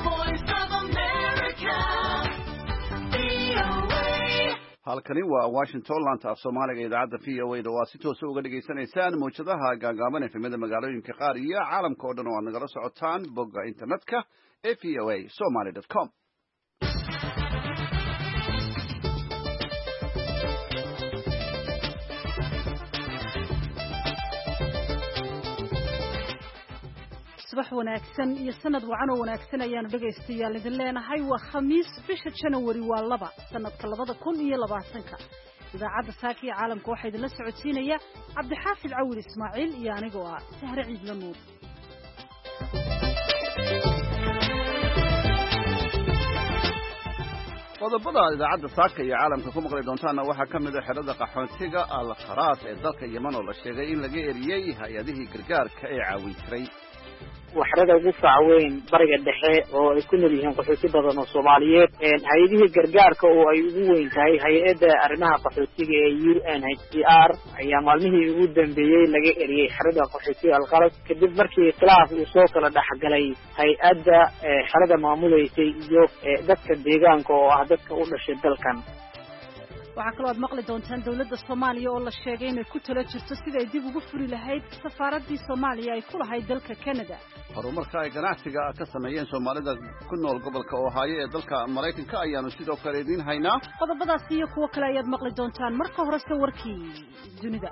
voice of America, VOA. halkani waa Washington laanta af Soomaaliga idaacadda VOA da waa si toos ah uga dhageysanaysaan mowjadaha gaagaaban ee efemada magaalooyinka qaar iyo caalamka oo dhan oo aad nagala socotaan bogga internetka ee voasomali.com. subax wanaagsan iyo sanad wacan oo wanaagsan ayaanu dhagaystayaal idin leenahay waa khamiis bisha January waa 2 sanadka 2020 idaacadda saaka ee caalamka waxaa idinla socodsiinaya Cabdixaafid Cawil Ismaaciil iyo anigoo ah Sahre Ciidla Nuur. qodobada idaacadda saaka iyo caalamka ku maqli doontaana waxaa ka mid ah xerada qaxoontiga al-Kharaas ee dalka Yemen oo la sheegay in laga eriyay hay'adihii gargaarka ee caawin jiray. waxrada ugu faaweyn bariga dhexe oo ay ku nool yihiin qaxooti badan oo Soomaaliyeed hay'adihii gargaarka oo ay ugu weyn tahay hay'adda arrimaha qaxootiga ee UNHCR ayaa maalmihii ugu dambeeyay laga eriyay xerada qaxootiga al-Kharaas kadib markii khilaaf uu soo kala dhaxgalay hay'adda xerada maamuleysay iyo dadka deegaanka oo ah dadka u dhashay dalkan. waxaa kaloo aad maqli doontaan dawladda Soomaaliya oo la sheegay inay ku talo jirto sidii ay dib ugu furi lahayd safaaradii Soomaaliya ay ku lahayd dalka Canada. horumarka ay ganacsiga ka sameeyeen Soomaalida ku nool gobolka Ohio ee dalka Mareykanka ayaanu sidoo kale idin haynaa. qodobadaas iyo kuwa kale ayaad maqli doontaan marka hore warkii dunida.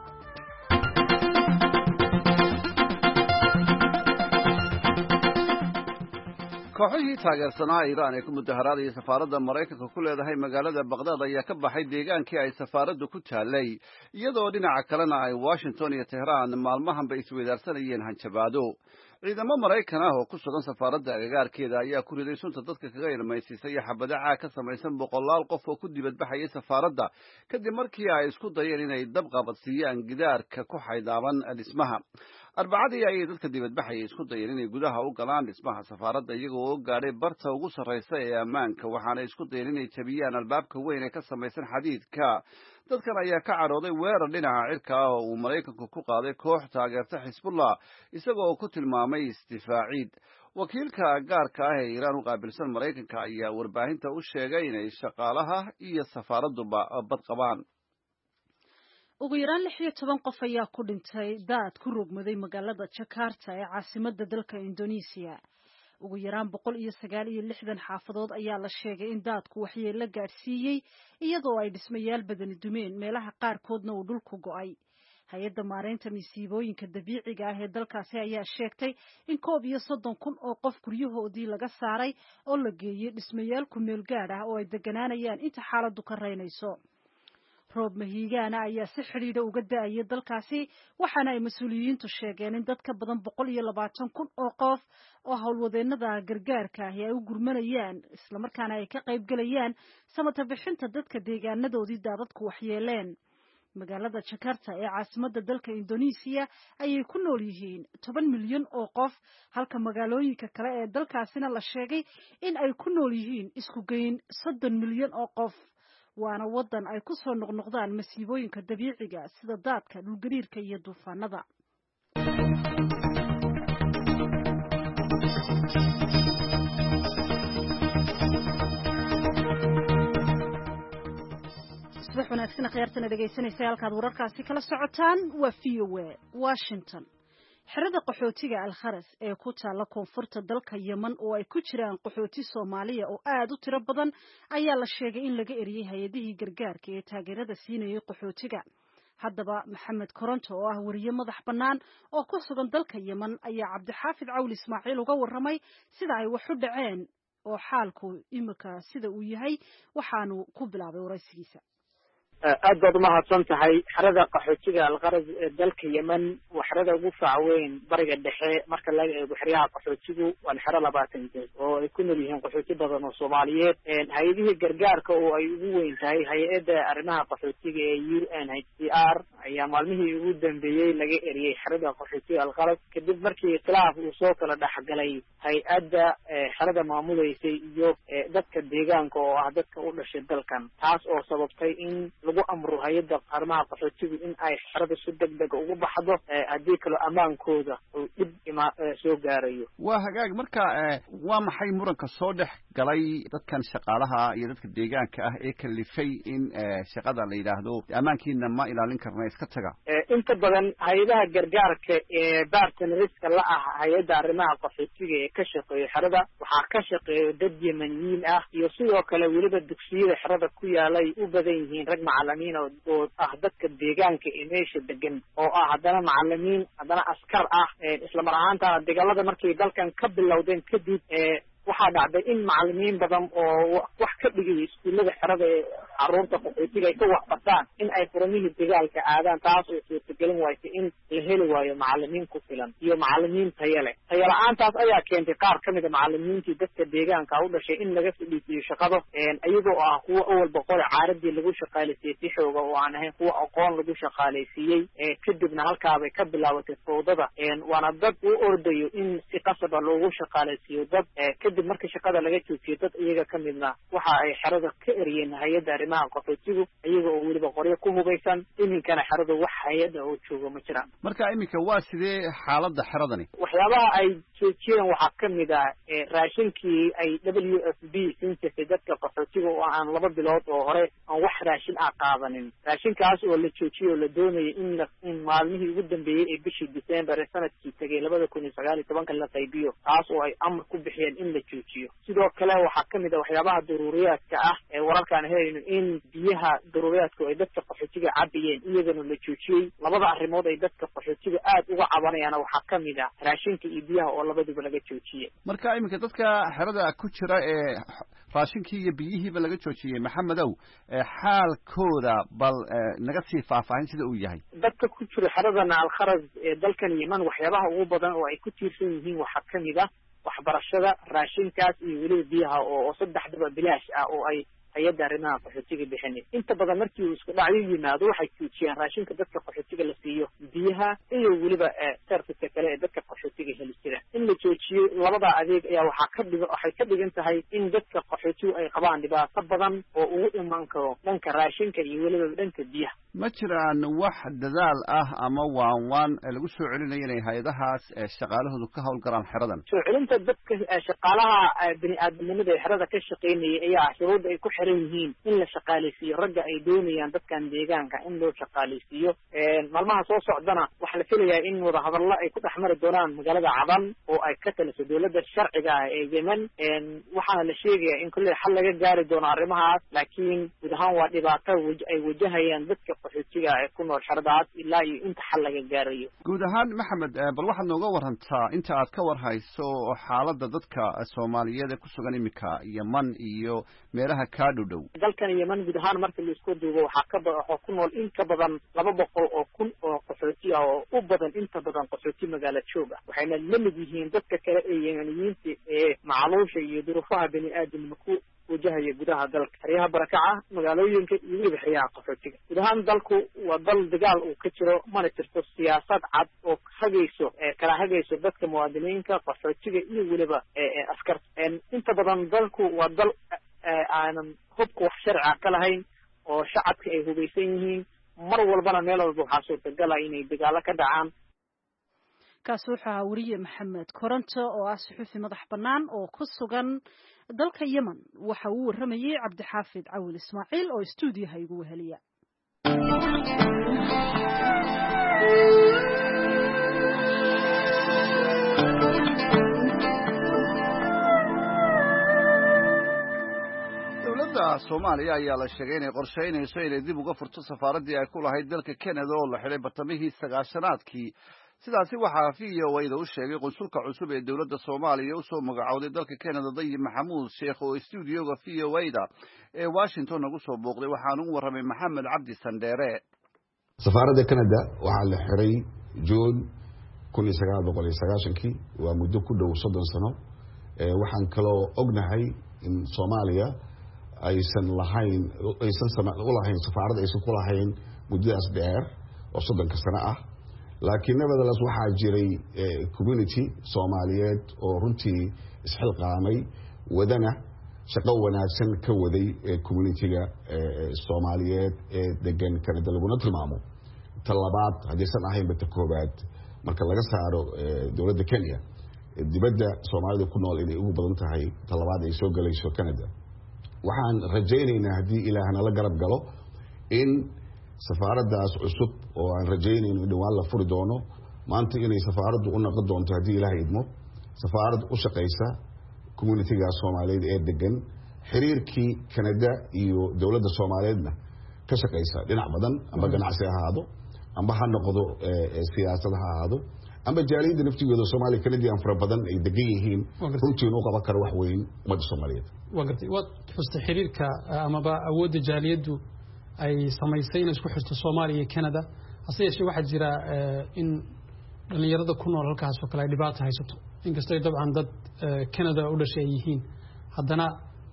kooxihii taageersanaa Iiraan ee ku mudaharaadaya safaaradda Mareykanka ku leedahay magaalada Baghdad ayaa ka baxay deegaankii ay safaaraddu ku taalay iyadoo dhinaca kalena ay Washington iyo Tehran maalmahanba isweydaarsanayeen hanjabaado. ciidamo Mareykan ah oo ku sugan safaaradda agagaarkeeda ayaa ku riday sunta dadka kaga ilmaysiisay xabado caag ka samaysan boqolaal qof oo ku dibadbaxayay safaaradda kadib markii ay isku dayeen inay dab qabadsiiyaan gidaarka ku xaydaaban dhismaha. Arbacadii ayay dadka dibadbaxayay isku dayeen inay gudaha u galaan dhismaha safaaradda iyagoo oo gaadhay barta ugu sarreysa ee ammaanka waxaana isku dayeen inay jabiyaan albaabka weyn ee ka samaysan xadiidka. dadkan ayaa ka carooday weerar dhinaca cirka ah oo uu Mareykanku ku qaaday koox taageerta Xisbullah isagoo ku tilmaamay istifaaciid. wakiilka gaarka ah ee Iiraan u qaabilsan Mareykanka ayaa warbaahinta u sheegay inay shaqaalaha iyo safaaradduba bad qabaan. ugu yaraan 16 qof ayaa ku dhintay daad ku rogmaday magaalada Jakarta ee caasimadda dalka Indonesia. ugu yaraan 169 xaafadood ayaa la sheegay in daadku waxyeello gaarsiiyay iyadoo ay dhismayaal badani dumeen meelaha qaarkoodna uu dhulku go'ay. hay'adda maareynta masiibooyinka dabiiciga ah ee dalkaasi ayaa sheegtay in 31,000 oo qof guryahoodii laga saaray oo la geeyay dhismayaal ku meel gaar ah oo ay deganaanayaan inta xaaladdu ka reynayso. roob mahiigaana ayaa si xidhiidha uga da'aya dalkaasi waxaana ay mas'uuliyiintu sheegeen in dad ka badan 120,000 oo qof oo howlwadeennada gargaarka ah ay u gurmanayaan isla markaana ay ka qayb galayaan samata bixinta dadka deegaanadoodii daadadku waxyeeleen. magaalada Jakarta ee caasimadda dalka Indonesia ayay ku nool yihiin 10 milyan oo qof halka magaalooyinka kale ee dalkaasina la sheegay in ay ku nool yihiin isku geyn 30 milyan oo qof. waana wadan ay ku soo noqnoqdaan masiibooyinka dabiiciga sida daadka, dhulgariirka iyo duufaanada. subax wanaagsan khayartana dhageysanaysa halkaad wararkaasi kala socotaan waa VOA Washington. xerada qaxootiga al-Kharaas ee ku taala koonfurta dalka Yemen oo ay ku jiraan qaxooti Soomaaliya oo aad u tiro badan ayaa la sheegay in laga eriyay hay'adihii gargaarka ee taageerada siinayay qaxootiga. haddaba Maxamed Koronto oo ah wariye madax bannaan oo ku sugan dalka Yemen ayaa Cabdixaafid Cawil Ismaaciil uga warramay sida ay wax u dhaceen oo xaalku imika sida uu yahay waxaanu ku bilaabay waraysigiisa. aad baad umahadsan tahay xerada qaxootiga al-Kharaas ee dalka Yemen waa xerada ugu faaweyn bariga dhexe marka laga eego xeryaha qaxootigu waa xero 20 jeer oo ay ku nool yihiin qaxooti badan oo Soomaaliyeed hay'adihii gargaarka oo ay ugu weyn tahay hay'adda arrimaha qaxootiga ee UNHCR ayaa maalmihii ugu dambeeyay laga eriyay xerada qaxootiga al-Kharaas kadib markii khilaaf uu soo kala dhaxgalay hay'adda xerada maamuleysay iyo dadka deegaanka oo ah dadka u dhashay dalkan taas oo sababtay in lagu amro hay-adda arrimaha qaxootiga in ay xerada si degdega ugu baxdo haddii kaloo ammaankooda uu dhib soo gaarayo. waa hagaag marka waa maxay muranka soo dhex galay dadkan shaqaalaha iyo dadka deegaanka ah ee kalifay in shaqada la yidhaahdo ammaankiina ma ilaalin karna iska taga? inta badan hay-adaha gargaarka ee bartneriska la ah hay-adda arrimaha qaxootiga ee ka shaqeeyo xerada waxaa ka shaqeeyo dad yemaniyiin ah iyo sidoo kale weliba dugsiyada xerada ku yaalay u badan yihiin rag macalimiin oo ah dadka deegaanka ee meesha degan oo ah haddana macalimiin haddana askar ah islamar ahaantana dagaalada markay dalkan ka bilowdeen kadib waxaa dhacday in macalimiin badan oo wax ka dhigaya iskuullada xerada ee caruurta qaxootiga ay ka waxbartaan in ay furamihii dagaalka aadaan, taas oo suurtagelin waysa in la heli waayo macalimiin ku filan iyo macalimiin tayo leh. tayo la-aantaas ayaa keentay qaar ka mid a macalimiintii dadka deegaanka u dhashay in laga fadhiisiyo shaqado iyagoo ah kuwa awal boqole caaradii lagu shaqaalaysiiyey si xooga oo aan ahayn kuwa aqoon lagu shaqaalaysiiyey kadibna halkaabay ka bilaabatay fowdada. waana dad u ordayo in si qasaba loogu shaqaalaysiiyo dad kadib marka shaqada laga joojiyo dad iyaga ka midna waxa ay xerada ka eriyeen hay-adda arrimaha qaxootigu iyaga oo weliba qoryo ku hubaysan. iminkana xerada wax hay-adda oo joogo ma jiraan. marka iminka waa sidee xaaladda xeradani? waxyaabaha ay joojiyeen waxaa ka mid ah raashinkii ay WFP siin jirtay dadka qaxootiga oo aan 2 bilood oo hore aan wax raashin ah qaadanin. raashinkaas oo la joojiyey oo la doonayay in maalmihii ugu dambeeyey ee bishii December ee sanadkii tagay 2019 la qaybiyo, taas oo ay amar ku bixiyeen in la joojiyo. sidoo kale waxaa ka mid ah waxyaabaha daruuriyaadka ah ee wararkaan helayno in biyaha daruuriyaadka ay dadka qaxootiga cabayeen iyagana la joojiyey. labada arrimood ay dadka qaxootiga aad uga cabanayaan waxaa ka mid ah raashinka iyo biyaha oo labaduba laga joojiyey. marka iminka dadka xerada ku jira ee raashinkii iyo biyihiiba laga joojiyey, maxamedow xaalkooda bal naga sii faahfaahin sida uu yahay. dadka ku jira xeradana alkharaz ee dalkan Yemen waxyaabaha ugu badan oo ay ku tiirsan yihiin waxaa ka mid ah waxbarashada, raashinkaas iyo weliba biyaha oo saddexdaba bilaash ah oo ay hay-adda arrimaha qaxootiga bixinay. inta badan markii uu isku dhacyo yimaado waxay joojiyaan raashinka dadka qaxootiga la siiyo, biyaha iyo weliba serviceka kale ee dadka qaxootiga heli jira. in la joojiyo labada adeeg ayaa waxay ka dhigan tahay in dadka qaxootigu ay qabaan dhibaato badan oo ugu iman karo dhanka raashinka iyo weliba dhanka biyaha. ma jiraan wax dadaal ah ama waan lagu soo celinayo inay hay-adahaas shaqaalahoodu ka howlgalaan xeradan? soo celinta dadka shaqaalaha bini-aadamnimada ee xerada ka shaqaynayay ayaa shuruudda ay ku xiran yihiin in la shaqaalaysiiyo ragga ay doonayaan dadkan deegaanka in loo shaqaalaysiiyo. maalmaha soo socdana waxaa la filayaa in wadahadallo ay ku dhex mari doonaan magaalada Cadan oo ay ka taliso dowladda sharciga ah ee Yemen. waxaana la sheegayaa in kulley xal laga gaari doono arrimahaas, laakiin guud ahaan waa dhibaato ay wajahayaan dadka qaxootiga ee ku nool xeradaas ilaa iyo inta xal laga gaarayo. guud ahaan maxamed, bal waxaad nooga warantaa inta aad ka warhayso xaaladda dadka Soomaaliyeed ee ku sugan iminka Yemen iyo meelaha ka dhow. dalkan Yemen guud ahaan marka la isku duubo waxaa ku nool in ka badan 200 oo kun oo qaxooti ah oo u badan inta badan qaxooti magaalo jooga. waxayna la mid yihiin dadka kale ee Yemeniyiinta ee macluusha iyo duruufaha bini-aadamnimo ku wajahaya gudaha dalka. xeryaha barakaca, magaalooyinka iyo weliba xeryaha qaxootiga. guud ahaan dalku waa dal dagaal uu ka jiro, mana jirto siyaasad cad oo kala hagayso dadka muwaadiniinta, qaxootiga iyo weliba askarta. inta badan dalku waa dal aanan hubka wax sharci ah ka lahayn oo shacabka ay hubaysan yihiin. mar walbana meel walba waxaa suurtagala inay dagaalo ka dhacaan. kaasi wuxuu ahaa weriye maxamed koronto oo ah suxuufi madax bannaan oo ku sugan dalka Yemen. waxa uu waramayay cabdixaafid cawil ismaaciil oo stuudiyaha igu weheliya. dowladda Soomaaliya ayaa la sheegay inay qorsheynayso inay dib uga furto safaaraddii ay ku lahayd dalka Canada oo la xidhay bartamihii 90-aadkii. sidaasi waxaa VOA-da u sheegay qunsulka cusub ee dowladda Soomaaliya u soo magacowday dalka Canada Dayib Maxamuud Sheekh oo stuudiyoga VOA-da ee Washington ugu soo booqday. waxaan u waramay Maxamed Cabdi Sandheere. safaaradda Canada waxaa la xiray June 1990 waa muddo ku dhow 30 sano. waxaan kaloo ognahay in Soomaaliya aysan lahayn safaarad aysan ku lahayn muddadaas dheer oo 30 sano ah. laakiin nabadaas waxaa jiray community Soomaaliyeed oo runtii isxilqaamay wadana shaqo wanaagsan ka waday community-ga Soomaaliyeed ee degan Canada laguna tilmaamo talabaad hadaysan ahaynba ta koobaad marka laga saaro dawladda Kenya dibadda Soomaalida ku nool inay ugu badan tahay talabaad ay soo galayso Canada waxaan rajaynaynaa haddii ilaahna la garab galo in safaaraddaas cusub oo aan rajaynayno in dhawaan la furi doono maanta inay safaaraddu u noqon doonto haddii ilaahay idmo safaarad u shaqaysa community-ga Soomaaliyeed ee degan xiriirkii Canada iyo dawladda Soomaaliyeedna ka shaqaysa dhinac badan amba ganacsi ahaado amba ha noqdo siyaasad ha ahaado amba jaaliyadda naftigeeda Soomaali Canadian fara badan ay degan yihiin runtii inuu qaban karo wax weyn ummadda Soomaaliyeed وقتي وحست حريرك أما بأود جاليدو أي سمايسين إسكو حست الصومالي كندا أصير شيء واحد جرا إن اللي يرد كونه على الكاس وكلا دبات هاي سبتو إن قصدي طبعا ضد كندا ولا شيئين حدنا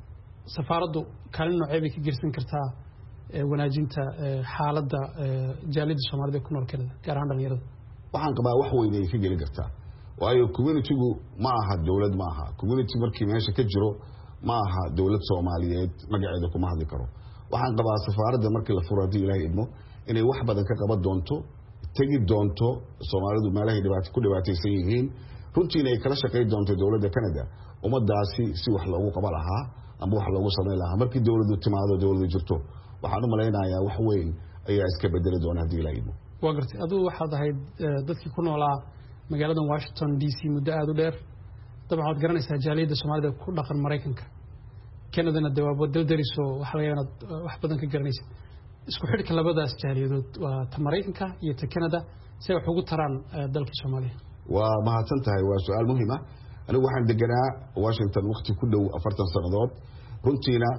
سفارده كانوا عيبك جرسن كرتا وناجنتا حالة جاليد الصومالي كونه على كندا كرهان اللي يرد waxaan qabaa wax weyn ay ka geli kartaa waayo community-gu ma aha dawlad ma aha community markii meesha ka jiro ma aha dawlad Soomaaliyeed magaceeda kuma hadli karo waxaan qabaa safaaradda markii la furo hadii Ilaahay idmo inay wax badan ka qaban doonto tagi doonto Soomaalidu meelahay ku dhibaataysan yihiin runtii inay kala shaqeyn doonto dawladda Canada ummadaasi si wax loogu qaban lahaa ama wax loogu sameyn lahaa markii dawladdu timaado dawladdu jirto waxaan u maleynayaa wax weyn ayaa iska bedeli doona hadii Ilaahay idmo وقرتي أدو واحد هاي ضدك يكونوا على مجالات واشنطن دي سي مدة أدو دير طبعا هاد قرني سجالية الصومالية ده كل آخر مريكنك كندا الدواب ودل دريسو وحلايانا وحبدن كقرنيس اسكو حد كلا بدأ سجالية وتمريكنك يتكندا سوى حقوق تران دلك الصومالية وما هتنتهي وسؤال مهمة أنا واحد دجنا واشنطن وقتي كله أفرت السنوات رنتينا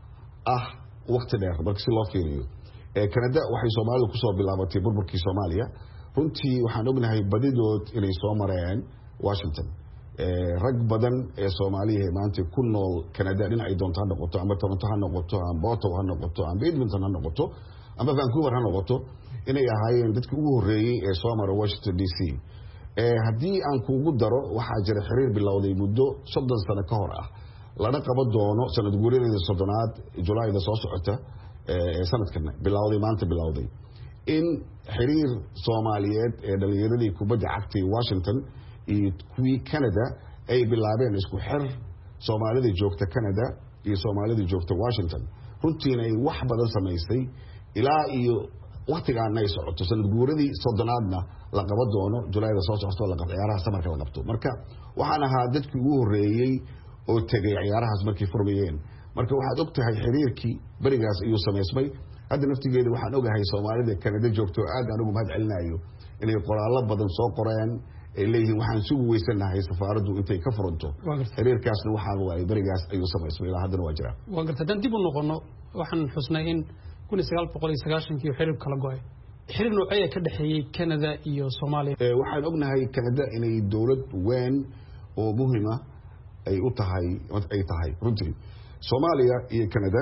وقت ده بركس الله فيني كندا waxay Soomaalidu ku soo bilaabatay burburkii Soomaaliya runtii waxaan ognahay badidood inay soo mareen Washington rag badan ee Soomaaliya maanta ku nool Canada dhinacay doonto ha noqoto ama Toronto ha noqoto ama Ottawa ha noqoto ama Edmonton ha noqoto ama Vancouver ha noqoto inay ahaayeen dadkii ugu horeeyay ee soo maray Washington DC haddii aan kuugu daro waxaa jira xiriir bilowday muddo 30 sano ka hor ah lana qaban doono sanad guureedii 30aad Julayda soo socota sanadkan bilowday maanta bilowday in xiriir Soomaaliyeed ee dhalinyarada kubadda cagta ee Washington iyo kuwii Canada ay bilaabeen isku xir Soomaalida joogta Canada iyo Soomaalida joogta Washington runtii ay wax badan sameysay ilaa iyo waqtigaan ay socoto sanad guuradii 30aadna la qaban doono Julayda soo socota la qabto ciyaaraha samarka la qabto marka waxaan ahaa dadkii ugu horeeyay oo tagay ciyaarahaas markii furmayeen marka waxaad ogtahay xiriirkii barigaas iyo sameysmay hadda naftigeeda waxaan ogahay Soomaalida Canada joogto aad aan ugu mahad celinayo inay qoraallo badan soo qoreen ay leeyihiin waxaan sugu weysanahay safaaraddu intay ka furanto xiriirkaasna waxaa waay barigaas ayuu sameysmay ilaa haddana waa jira وقرتي دان ديبو نقولنا وحن حسنا إن كل سجال بقولي سجاشن كيو حرب كلا جاي حرب نوعية كده هي كندا iyo Soomaaliya waxaan ognahay Canada inay dawlad weyn oo muhiima ay u tahay runtii Soomaaliya iyo Canada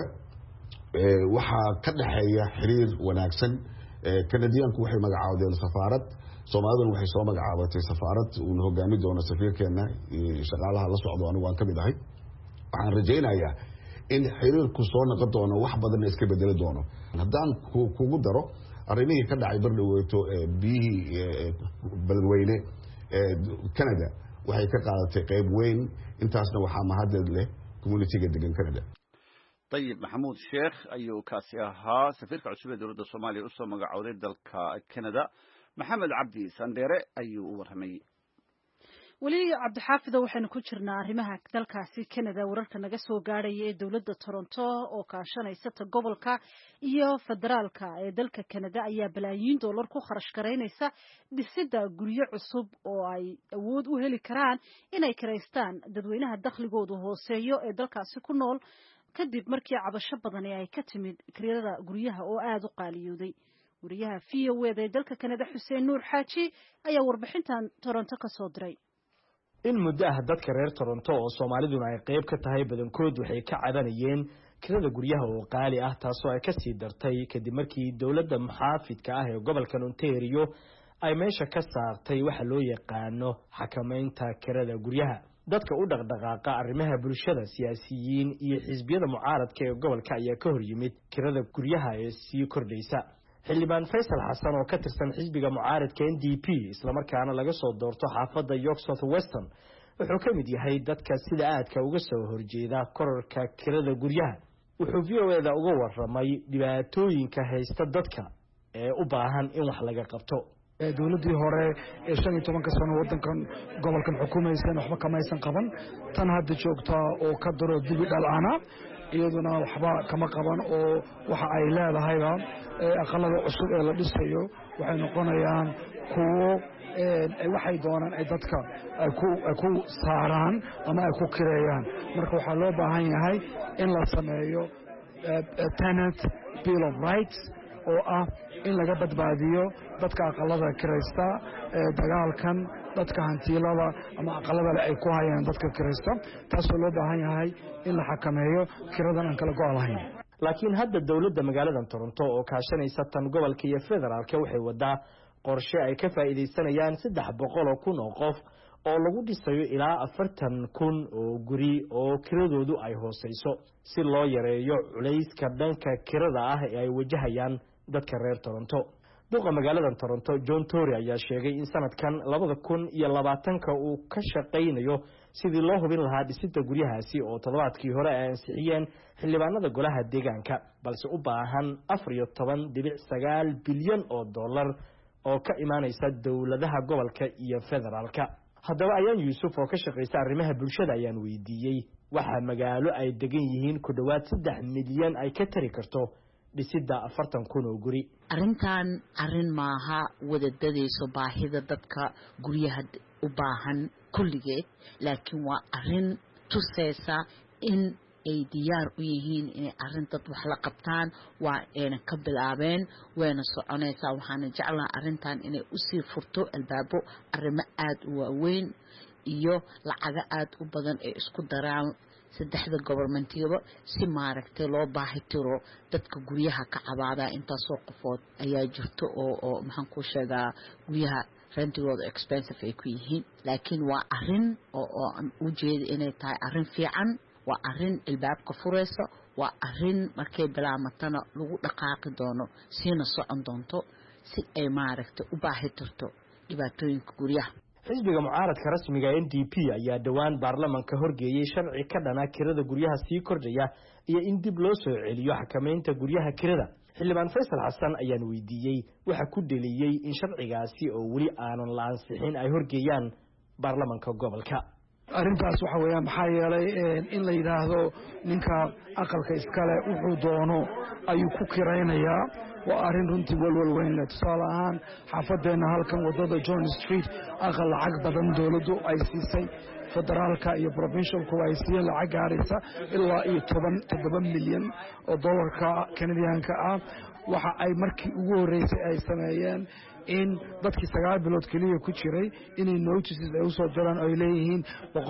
waxa ka dhaxeeya xiriir wanaagsan Canadianku waxay magacaawdeen safaarad Soomaaliduna waxay soo magacaabatay safaarad uu hogaami doono safiirkeena shaqaalaha la socdo anigu waan ka mid ahay waxaan rajaynayaa in xiriirku soo noqon doono wax badan iska bedeli doono haddaan kugu daro arrimihii ka dhacay bardhaweeto biyihii beledweyne Canada waxay ka qaadatay qayb weyn intaasna waxaa mahadad leh community-ga degan Canada طيب محمود شيخ أيو كاسيها سفيرك عشبة دولة الصومالية أسوة مقعودة دلك كندا محمد عبدي سانديري أيو ورهمي weli cabdixaafid waxaynu ku jirnaa arrimaha dalkaasi Canada wararka naga soo gaaraya ee dawladda Toronto oo kaashanaysa gobolka iyo federaalka ee dalka Canada ayaa balaayiin dollar ku kharash gareynaysa dhisidda guryo cusub oo ay awood u heli karaan inay kireystaan dadweynaha dakhligoodu hooseeyo ee dalkaasi ku nool kadib markii cabasho badan ay ka timid kirada guryaha oo aad u qaaliyooday wariyaha VOA ee dalka Canada Xuseen Nuur Xaaji ayaa warbixintan Toronto ka soo diray in muddo ah dadka reer Toronto oo Soomaaliduna ay qayb ka tahay badankood waxay ka cabanayeen kirada guryaha oo qaali ah taasoo ay ka sii dartay kadib markii dawladda muxaafidka ah ee gobolka Ontario ay meesha ka saartay waxa loo yaqaano xakamaynta kirada guryaha dadka u dhaqdhaqaaqa arrimaha bulshada, siyaasiyiin iyo xisbiyada mucaaradka ee gobolka ayaa ka hor yimid kirada guryaha ee sii kordhaysa. xildhibaan Faysal Xasan oo ka tirsan xisbiga mucaaradka NDP isla markaana laga soo doorto xaafadda York South Western wuxuu ka mid yahay dadka sida aadka uga soo horjeeda kororka kirada guryaha. wuxuu VOAda uga warramay dhibaatooyinka haysta dadka ee u baahan in wax laga qabto. dawladii hore ee 15 sano wadankan gobolkan xukuumaysan waxba kamaysan qaban, tan hadda joogta oo ka daro dibi dhalaana iyaduna waxba kama qaban oo waxa ay leedahayba aqalada cusub ee la dhisayo waxay noqonayaan kuwo waxay doonaan ay dadka ku saaraan ama ay ku kireeyaan. marka waxaa loo baahan yahay in la sameeyo tenant bill of rights oo ah in laga badbaadiyo dadka aqalada kiraysta dagaalkan dadka hantiilada ama aqalada ay ku hayaan dadka kiraysta, taasoo loo baahan yahay in la xakameeyo kiradan aan kala go'an lahayn. laakiin hadda dawladda magaalada Toronto oo kaashanaysa tan gobolka iyo federaalka waxay wadaa qorshe ay ka faa'iideysanayaan 300,000 oo qof oo lagu dhisayo ilaa 40,000 oo guri oo kiradoodu ay hooseyso si loo yareeyo culayska dhanka kirada ah ee ay wajahayaan dadka reer Toronto. duqa magaalada Toronto John Tory ayaa sheegay in sanadkan 2020 uu ka shaqeynayo sidii loo hubin lahaa dhisidda guryahaasi oo toddobaadkii hore ay ansixiyeen xildhibaanada golaha deegaanka, balse u baahan 14.9 bilyan oo dollar oo ka imaanaysa dawladaha gobolka iyo federaalka. haddaba ayaan Yuusuf oo ka shaqeysta arrimaha bulshada ayaan weydiiyey waxa magaalo ay degan yihiin ku dhawaad 3 milyan ay ka tari karto dhisidda 40,000 oo guri. arrintan arrin maaha wadadadayso baahida dadka guryaha u baahan kulligeed, laakiin waa arrin tusaysa in ay diyaar u yihiin inay arrin dad wax la qabtaan. waa ayna ka bilaabeen wayna soconaysaa. waxaana jeclahay arrintan inay usii furto albaabo arrimo aad u waaweyn iyo lacaga aad u badan ee isku daraan saddexda gobolmentiba si maaragtay loo baahi tiro dadka guryaha ka cabaada. intaasoo qofood ayaa jirto oo maxaan ku sheegaa guryaha rentigooda expensive ay ku yihiin, laakiin waa arrin oo aan u jeedo inay tahay arrin fiican. waa arrin albaabka furaysa, waa arrin markay bilaamatana lagu dhaqaaqi doono siina socon doonto si ay maaragtay u baahi tirto dhibaatooyinka guryaha. xisbiga mucaaradka rasmiga NDP ayaa dhawaan baarlamaanka horgeeyay sharci ka dhana kirada guryaha sii kordhaya iyo in dib loo soo celiyo xakameynta guryaha kirada. xildhibaan Faysal Xasan ayaan weydiiyey waxa ku dhaliyay in sharcigaasi oo weli aanan la ansixin ay horgeeyaan baarlamaanka gobolka. arrintaas waxa weeyaan maxaa yeelay in la yiraahdo ninka aqalka iskale wuxuu doono ayuu ku kiraynayaa. waa arrin runtii walwal weyn leh. tusaale ahaan xaafadeena halkan wadada John Street aqal lacag badan dawladdu ay siisay federaalka iyo provincialku ay siiyeen lacag gaaraysa ilaa iyo 17 milyan oo dollarka Canadianka ah. waxa ay markii ugu horeysay ay sameeyeen in dadkii 9 bilood kaliya ku jiray inay notices ay u soo jiraan ay leeyihiin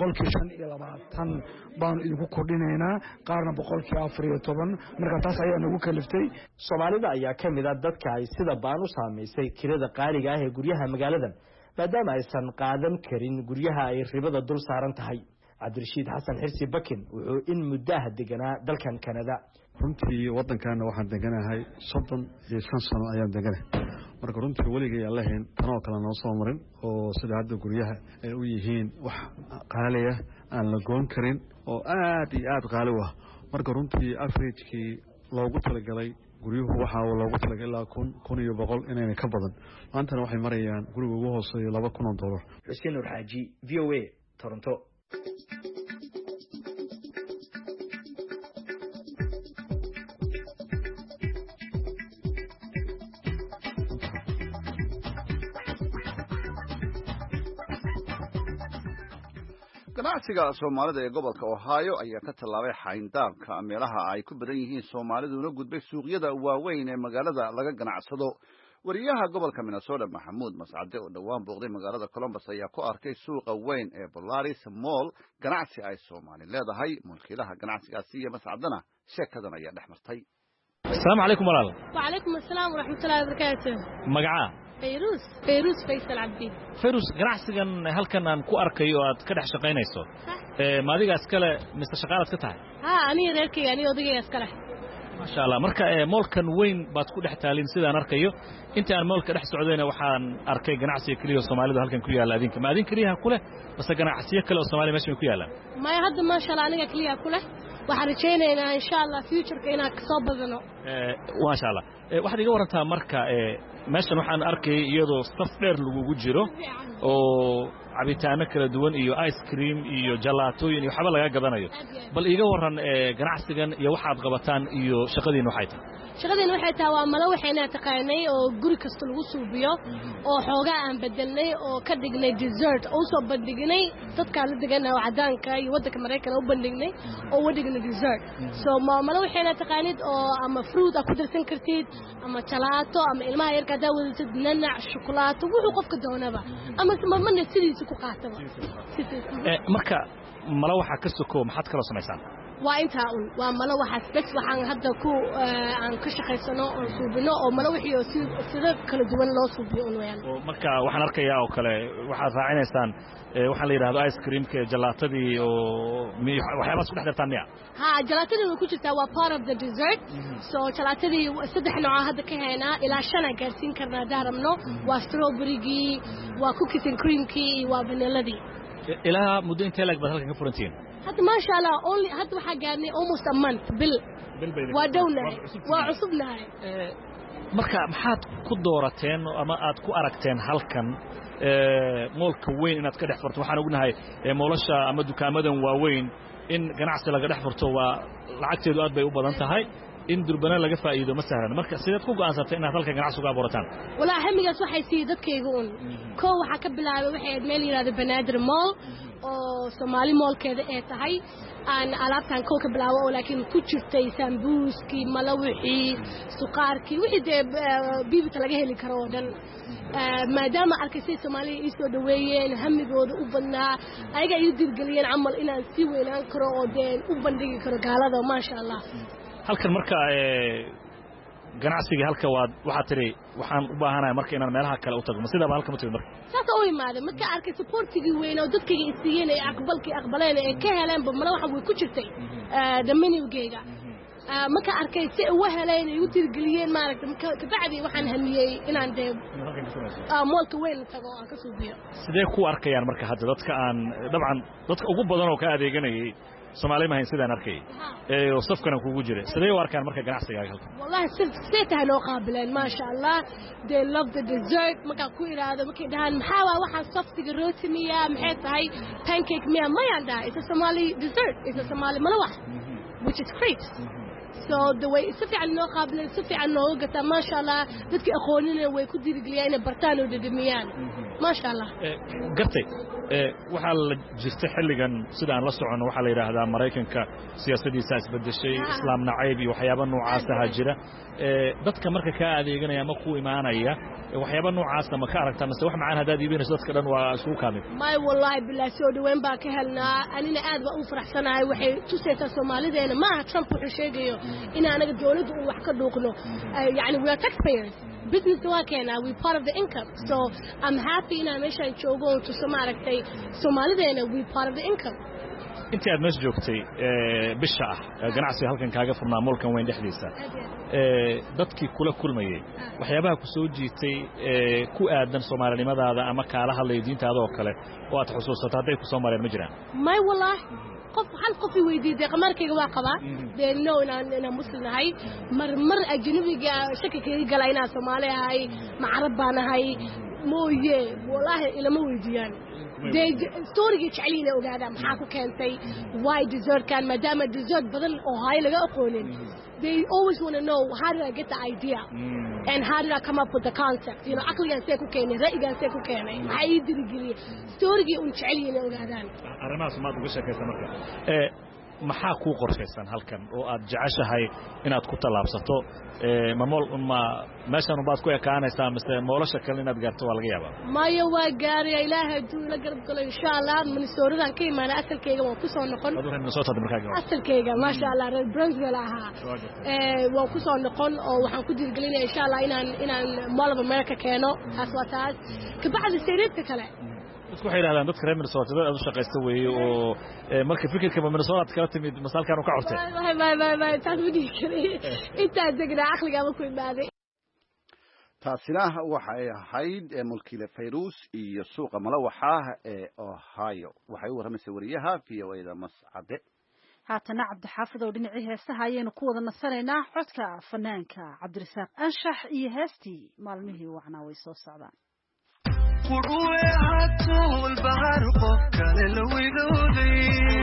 25% baan idinku kordhinaynaa, qaarna 14%. marka taas ayaa nagu kaliftay. Soomaalida ayaa ka mid ah dadka ay sida baan u saameysay kirada qaaliga ah ee guryaha magaalada maadaama aysan qaadan karin guryaha ay ribada dul saaran tahay. Cabdirashiid Xasan Xirsi Bakin wuxuu in muddo deganaa dalkan Canada. runtii waddankaana waxaan deganahay 35 sano ayaan deganahay. marka runtii weligay aan lahayn tanoo kale noo soo marin oo sida hadda guryaha ay u yihiin wax qaali ah aan la goon karin oo aad iyo aad qaali ah. marka runtii average-kii loogu talagalay guryuhu waxa uu loogu talagalay ilaa 1,100 inayna ka badan. maantana waxay marayaan guriga ugu hooseeya $2,000. Xuseen Nur Xaaji, VOA, Toronto. ganacsiga Soomaalida ee gobolka Ohio ayaa ka tallaabay xayndaabka meelaha ay ku badan yihiin Soomaaliduna gudbay suuqyada waaweyn ee magaalada laga ganacsado. wariyaha gobolka Minnesota Maxamuud Mascade oo dhawaan booqday magaalada Columbus ayaa ku arkay suuqa weyn ee Polaris Mall ganacsi ay Soomaali leedahay. mulkiilaha ganacsigaasi iyo Mascadana sheekadan ayaa dhex martay. السلام عليكم ورحمة الله. وعليكم السلام ورحمة الله وبركاته. مقعة فيروز فيصل عبدين فيروز ganacsigan halkan aan ku arkayo aad ka dhex shaqaynayso ma adiga iskale mise shaqaalaad ka tahay aniga reerkay aniga odagay iskale ma sha Allah marka moolkan weyn baad ku dhex taalin sidaan arkayo inta aan moolka dhex socdayna waxaan arkay ganacsiga kaliya Soomaalidu halkan ku yaala adinka ma adin kaliya ku leh bas ganacsiyo kale oo Soomaali meesha ku yaalaan ma hadda ma sha Allah aniga kaliya ku leh waxaan rajaynaynaa insha Allah future-ka inaan ka soo badano ma sha Allah waxaad iga warantaa marka meeshan waxaan arkay iyadoo saf dheer lagu jiro oo cabitaano kala duwan iyo ice cream iyo gelaatooyin iyo waxba laga gadanayo bal iga waran ganacsigan iyo waxaad qabataan iyo shaqadiina waxay tahay shaqadiina waxay tahay waa malo waxayna taqaanay oo guri kasta lagu suubiyo oo xoogaa aan bedelnay oo ka dhignay dessert oo soo bandhignay dadka la degan oo cadaanka iyo waddanka Mareykanka u bandhignay oo wadhignay dessert so malo waxayna taqaanid oo ama fruit ku darsan kartid ama gelato ama ilmaha yarka daawada nanac shukulaato wuxuu qofka doonaba ama manna sidiisa ku qaataba marka malo waxa ka soko maxaad kala samaysaan waa inta waa malo waxa bas waxaan hadda ku aan ka shaqeysano oo suubino oo malo wixii sida kala duwan loo suubiyo weeyaan marka waxaan arkayaa oo kale waxaad raacinaysaan waxaan la yiraahdo ice cream ka gelaatadii oo waxyaabo isku dhex dartaan miya gelaatadii way ku jirtaa waa part of the dessert so gelaatadii saddex nooc hadda ka haynaa ilaa 5 gaarsiin karnaa daaramno waa strawberry-gii waa cookies and cream-kii waa vanilla-dii ilaa muddo intee lag baad halkan ka furantiin hadda ma sha Allah only hadda waxa gaarnay almost a month bil waa dawnahay waa cusubnahay marka maxaad ku doorateen ama aad ku aragteen halkan moolka weyn inaad ka dhex furto waxaan ognahay moolasha ama dukaamadan waaweyn in ganacsi laga dhex furto waa lacagteedu aad bay u badan tahay in durbana laga faa'iido ma sahlan marka sidaad ku go'aansatay inaad halkan ganacsi uga abuurataan walaa hamigaas waxay sii dadkayga koo waxa ka bilaabay waxay meel yiraahdo Banaadir Mall oo Soomaali moolkeeda ay tahay aan alaabtan koo ka bilaabo oo laakiin ku jirtay sambuuski malawixi suqaarki wixii biibta laga heli karo oo dhan maadaama arkay Soomaaliya ay soo dhaweeyeen hamigooda u badnaa ayaga ay dirgaliyeen amal inaan si weynaan karo oo deen u bandhigi karo gaalada ma sha Allah halkan marka ganacsiga halka waxa tiri waxaan u baahanahay marka inaan meelaha kale u tago sidaaba halka ma tiri marka saas oo imaade marka arkay supportigi weyn oo dadkayga isiyeen ay aqbaleen ay ka heleen bamala waxa way ku jirtay daminigeyga marka arkay si uu heleen ay u tirgeliyeen maaragtay ka bacdi waxaan hamiyay inaan moolka weyn tago aan ka suubiyo sidee ku arkayaan marka hadda dadka aan dabcan dadka ugu badan oo ka adeeganayay Soomaali ma hayn sidaan arkay oo safkan kugu jiray sidee u arkaan marka ganacsiga halkan wallahi sidee loo qaabileen ma sha Allah they love the dessert marka ku iraado markay dhahan maxaa waxa saftiga rooti miya maxay tahay pancake miya ma yanda it's a Somali dessert it's a Somali malawax which is great so the way si fiican loo qaabileen si fiican loo gata ma sha Allah dadka aqoonina way ku diriglayeen bartaan oo dhadhamiyaan ma sha Allah gartay waxa la jirtay xilligan sida aan la socono waxa la yiraahdaa Mareykanka siyaasadiisa isbedeshay islaam nacayb iyo waxyaabo noocaas ah jira dadka marka ka adeeganaya ma ku imaanaya waxyaabo noocaas ma ka aragtaa mise wax macaan hadaad iibinayso dadka dhan waa isku kaamil may wallahi billahi soo dhaweyn baa ka helnaa anina aad baan u faraxsanahay waxay tusaysaa Soomaalideena ma aha Trump wuxuu sheegayo in anaga dawladdu wax ka dhuuqno yani we are taxpayers business waakena we part of the income so I'm happy in meeshaan joogo to Soomaaliday Soomaalideena we part of the income inta aad meesha joogtay bisha ganacsiga halkan kaaga furnaa moolkan weyn dhexdiisa dadkii kula kulmayay waxyaabaha ku soo jiitay ku aadan Soomaalinimadaada ama kaala hadlay diintaada oo kale oo aad xusuusato haday ku soo mareen ma jiraan may wallahi hal qof weydiiday qamarkayga waa qaba they know inaan muslim ahay mar ajnabiga shaki kaga galay inaan Soomaali ahay ma Arab baan ahay mooye wallahi ilama weydiiyaan story jacayl ogaada maxaa ku keentay why dessert kan madama dessert badan oo hay laga aqoonin they always want to know how did I get the idea and how did I come up with the concept you know aqligan see ku keenay ra'yigan see ku keenay maxay dirigeliye story jacayl ogaadaan arrimahaas ma uga sheekaysan marka maxaa ku qorshaysan halkan oo aad jeceshahay inaad ku talaabsato ma meeshan baad ku ekaanaysaa mise moolasha kale inaad gaarto waa laga yaabaa maya waa gaaraya ilaahay hadduu la garab galo insha allah Minnesota ka imaana asalkayga waan ku soo noqon asalkayga maasha allah reer Brownsville ahaa waan ku soo noqon oo waxaan ku dirgelinayaa insha allah inaan Mall of America keeno taas waa taas ka bacdi sayridka kale dadku waxay yiraahdaan dadka reer Minnesota aad u shaqaysta weeye oo marka fikirka Minnesota kala timid mas'alkan uu ka cortay taas wadi kale inta degna aqliga ma ku imaaday taasina waxay ahayd mulkiile Fayrus iyo suuqa malawaxa ee Ohio waxay u waramaysay wariyaha VOA-da Mascade haatana Cabdixaafid oo dhinacii heesaha ayaynu ku wada nasanaynaa codka fanaanka Cabdirasaaq Anshax iyo heestii maalmihii wacnaa way soo socdaan وروحته البحر قفل الوذودي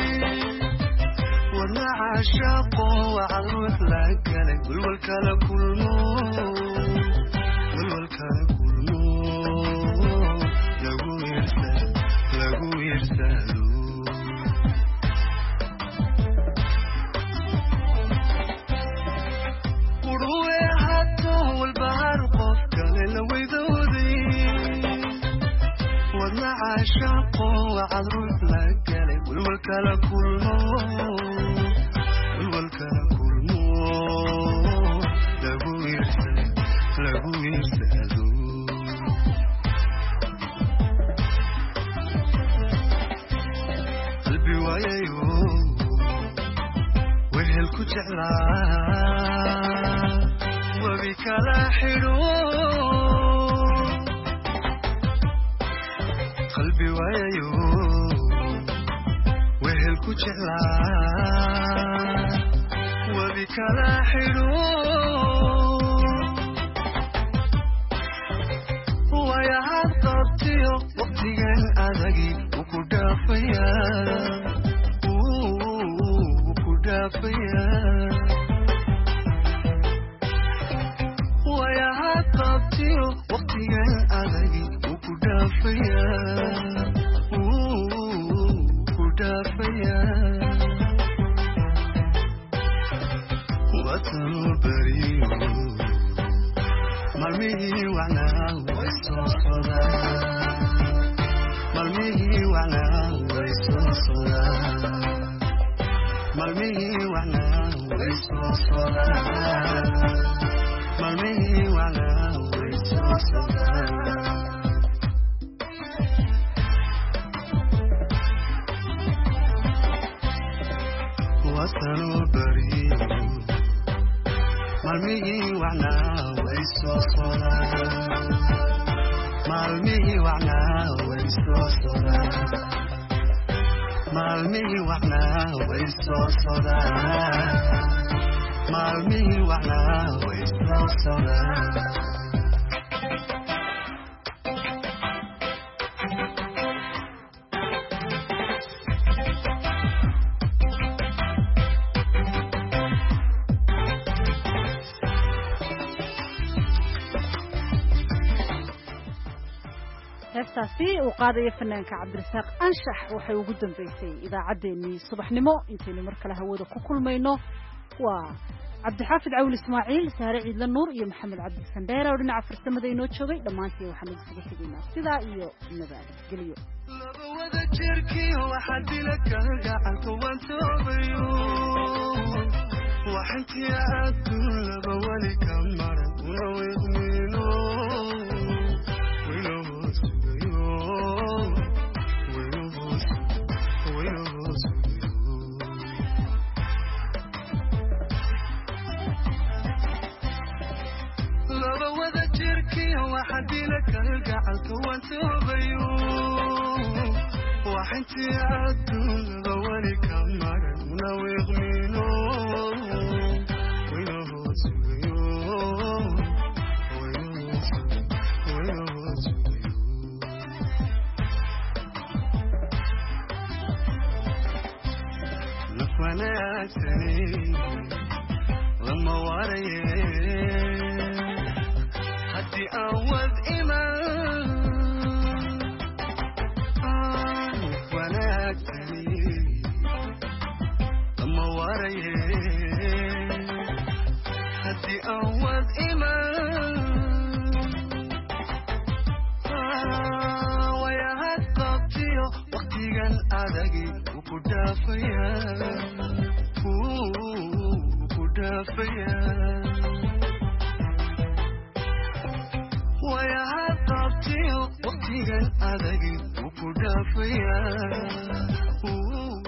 وانا عاشقه وعروح لك قل والكلا كل نور قل والكلا كل نور لقو يرسلوا وروحته البحر قفل الوذودي وانا عاشقه وعروح لك والكلا كل نور والكلا كل نور لقو يرسلوا قلبي ويايو وهلكو جعلا وبك لا حلو قلبي ويايو وهلكو جعلا وبك لا حلو ويا هالطبطيو وقتيان أدقي وكدافيا ويا هالطبطيو وقتيان أدقي وكدافيا وطنو بريو مرميه وعنا ويسوصدا مرميه وعنا ويسوصدا مرميه وعنا ويسوصدا مرميه وعنا ويسوصدا وطنو بريو مرميه وعنا ويسوصدا مرميه وعنا ويسوصدا مرميه وعنا ويسوصدا مرميه وعنا ويسوصدا heestaasi uu qaadayo fanaanka Cabdirasaaq Anshax waxay ugu dambeysay idaacadeennii subaxnimo intaynu mar kale hawada ku kulmayno waa Cabdixaafid Cawli Ismaaciil Saare Ciidla Nuur iyo Maxamed Cabdi Sandheera oo dhinaca farsamada inoo joogay dhammaantii waxaan idinku tegaynaa sidaa iyo nabadgelyo labada jirkii waxa dilka gacanka waan toobayo waxanti aadun laba wali kamara una weydmino labada jirkii waxa dilka gacanka waan toobayo waxanti aadun laba wali kamara una weydmino لما وريه هدي أود إيمان ونأتني awad iman wayahad qabtiyo waqtigan adagi ku dhaafaya wayahad qabtiyo waqtigan adagi ku dhaafaya